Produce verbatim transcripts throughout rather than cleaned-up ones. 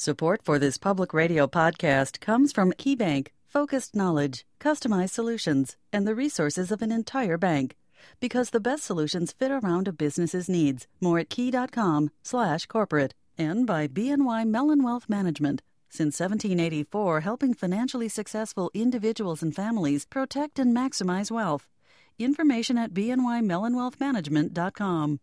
Support for this public radio podcast comes from KeyBank, focused knowledge, customized solutions, and the resources of an entire bank. Because the best solutions fit around a business's needs. More at key.com slash corporate. And by B N Y Mellon Wealth Management. Since seventeen eighty-four, helping financially successful individuals and families protect and maximize wealth. Information at b n y mellon wealth management dot com.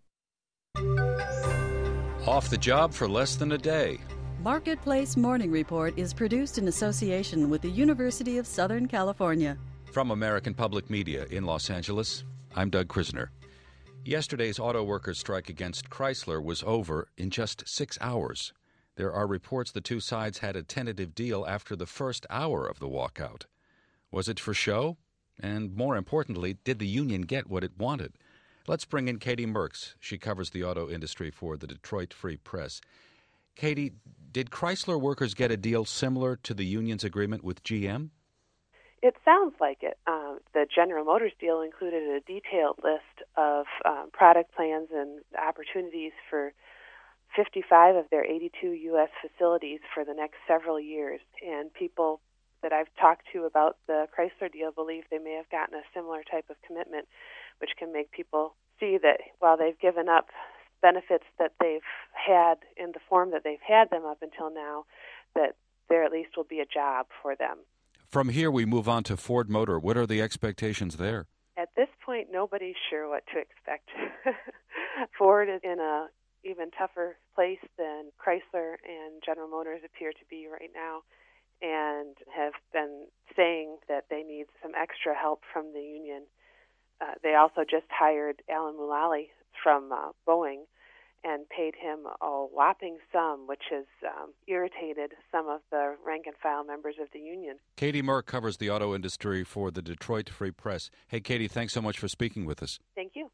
Off the job for less than a day. Marketplace Morning Report is produced in association with the University of Southern California. From American Public Media in Los Angeles, I'm Doug Krisner. Yesterday's auto workers' strike against Chrysler was over in just six hours. There are reports the two sides had a tentative deal after the first hour of the walkout. Was it for show? And more importantly, did the union get what it wanted? Let's bring in Katie Merks. She covers the auto industry for the Detroit Free Press. Katie, did Chrysler workers get a deal similar to the union's agreement with G M? It sounds like it. Um, the General Motors deal included a detailed list of um, product plans and opportunities for fifty-five of their eighty-two U S facilities for the next several years. And people that I've talked to about the Chrysler deal believe they may have gotten a similar type of commitment, which can make people see that while they've given up benefits that they've had in the form that they've had them up until now, that there at least will be a job for them. From here, we move on to Ford Motor. What are the expectations there? At this point, nobody's sure what to expect. Ford is in a even tougher place than Chrysler and General Motors appear to be right now, and have been saying that they need some extra help from the union. Uh, they also just hired Alan Mulally from uh, Boeing and paid him a whopping sum, which has um, irritated some of the rank-and-file members of the union. Katie Merck covers the auto industry for the Detroit Free Press. Hey, Katie, thanks so much for speaking with us. Thank you.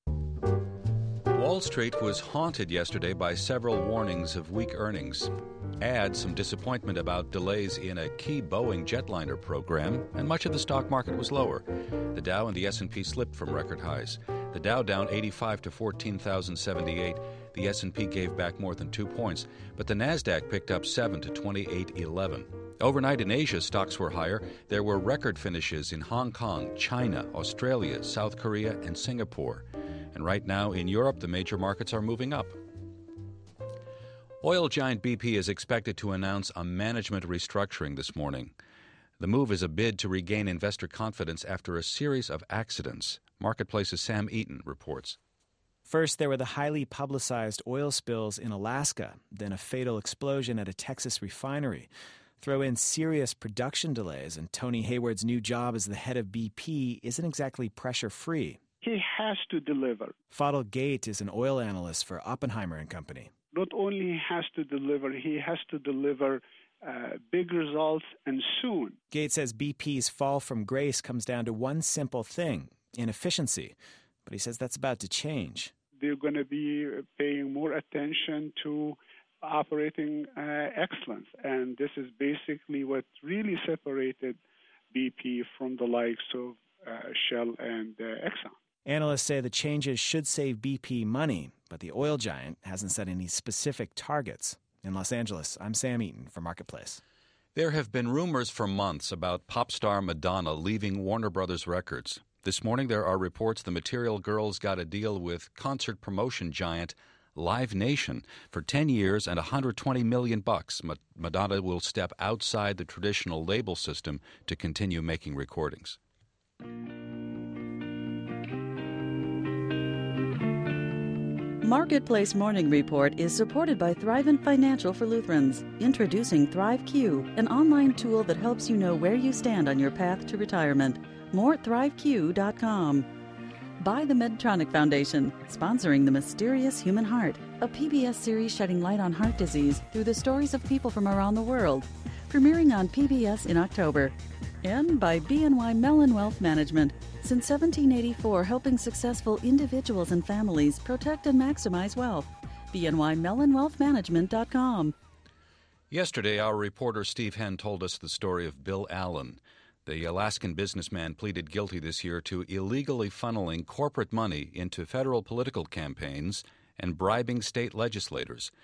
Wall Street was haunted yesterday by several warnings of weak earnings. Add some disappointment about delays in a key Boeing jetliner program, and much of the stock market was lower. The Dow and the S and P slipped from record highs. The Dow down eighty-five to fourteen thousand seventy-eight. The S and P gave back more than two points, but the Nasdaq picked up seven to twenty-eight eleven. Overnight in Asia, stocks were higher. There were record finishes in Hong Kong, China, Australia, South Korea, and Singapore. And right now in Europe, the major markets are moving up. Oil giant B P is expected to announce a management restructuring this morning. The move is a bid to regain investor confidence after a series of accidents. Marketplace's Sam Eaton reports. First, there were the highly publicized oil spills in Alaska, then a fatal explosion at a Texas refinery. Throw in serious production delays, and Tony Hayward's new job as the head of B P isn't exactly pressure-free. He has to deliver. Fadl Gate is an oil analyst for Oppenheimer and Company. Not only he has to deliver, he has to deliver uh, big results and soon. Gate says B P's fall from grace comes down to one simple thing, inefficiency. But he says that's about to change. They're going to be paying more attention to operating uh, excellence. And this is basically what really separated B P from the likes of uh, Shell and uh, Exxon. Analysts say the changes should save B P money, but the oil giant hasn't set any specific targets. In Los Angeles, I'm Sam Eaton for Marketplace. There have been rumors for months about pop star Madonna leaving Warner Brothers Records. This morning, there are reports the Material Girls got a deal with concert promotion giant Live Nation for ten years and one hundred twenty million bucks. Madonna will step outside the traditional label system to continue making recordings. Marketplace Morning Report is supported by Thrivent Financial for Lutherans, introducing ThriveQ, an online tool that helps you know where you stand on your path to retirement. More at thrive q dot com. By the Medtronic Foundation, sponsoring The Mysterious Human Heart, a P B S series shedding light on heart disease through the stories of people from around the world, premiering on P B S in October. And by B N Y Mellon Wealth Management, since seventeen eighty-four helping successful individuals and families protect and maximize wealth. B N Y mellon wealth management dot com. Yesterday, our reporter Steve Henn told us the story of Bill Allen. The Alaskan businessman pleaded guilty this year to illegally funneling corporate money into federal political campaigns and bribing state legislators.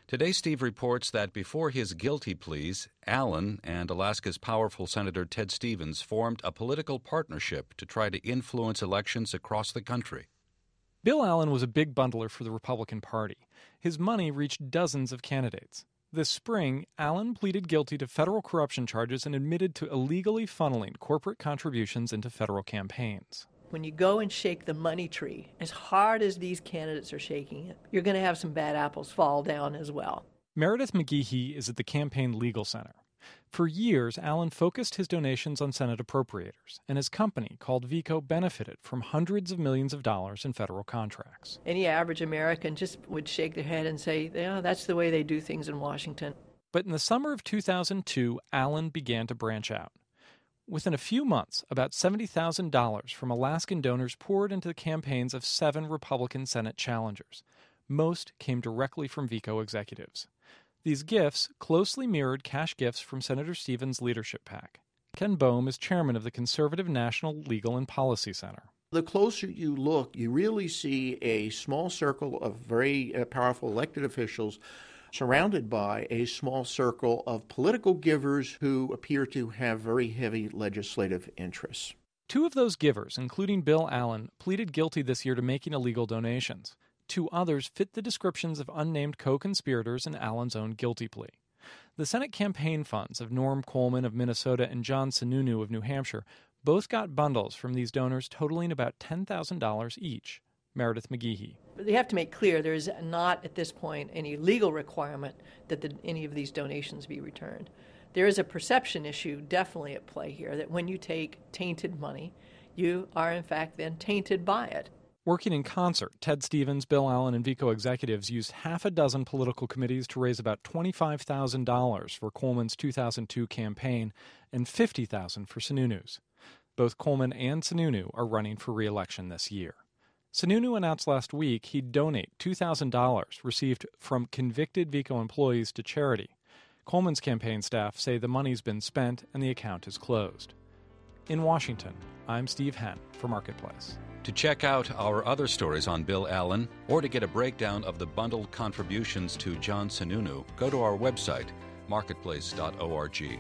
Today, Steve reports that before his guilty pleas, Allen and Alaska's powerful Senator Ted Stevens formed a political partnership to try to influence elections across the country. Bill Allen was a big bundler for the Republican Party. His money reached dozens of candidates. This spring, Allen pleaded guilty to federal corruption charges and admitted to illegally funneling corporate contributions into federal campaigns. When you go and shake the money tree, as hard as these candidates are shaking it, you're going to have some bad apples fall down as well. Meredith McGehee is at the Campaign Legal Center. For years, Allen focused his donations on Senate appropriators, and his company, called Veeco, benefited from hundreds of millions of dollars in federal contracts. Any average American just would shake their head and say, yeah, that's the way they do things in Washington. But in the summer of two thousand two, Allen began to branch out. Within a few months, about seventy thousand dollars from Alaskan donors poured into the campaigns of seven Republican Senate challengers. Most came directly from Veeco executives. These gifts closely mirrored cash gifts from Senator Stevens' leadership PAC. Ken Boehm is chairman of the Conservative National Legal and Policy Center. The closer you look, you really see a small circle of very uh, powerful elected officials surrounded by a small circle of political givers who appear to have very heavy legislative interests. Two of those givers, including Bill Allen, pleaded guilty this year to making illegal donations. Two others fit the descriptions of unnamed co-conspirators in Allen's own guilty plea. The Senate campaign funds of Norm Coleman of Minnesota and John Sununu of New Hampshire both got bundles from these donors totaling about ten thousand dollars each. Meredith McGehee. But they have to make clear there is not at this point any legal requirement that the, any of these donations be returned. There is a perception issue definitely at play here that when you take tainted money, you are in fact then tainted by it. Working in concert, Ted Stevens, Bill Allen, and Veeco executives used half a dozen political committees to raise about twenty-five thousand dollars for Coleman's two thousand two campaign and fifty thousand dollars for Sununu's. Both Coleman and Sununu are running for re-election this year. Sununu announced last week he'd donate two thousand dollars received from convicted Veeco employees to charity. Coleman's campaign staff say the money's been spent and the account is closed. In Washington, I'm Steve Henn for Marketplace. To check out our other stories on Bill Allen or to get a breakdown of the bundled contributions to John Sununu, go to our website, marketplace dot org.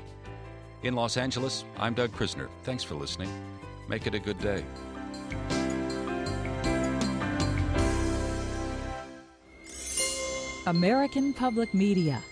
In Los Angeles, I'm Doug Krisner. Thanks for listening. Make it a good day. American Public Media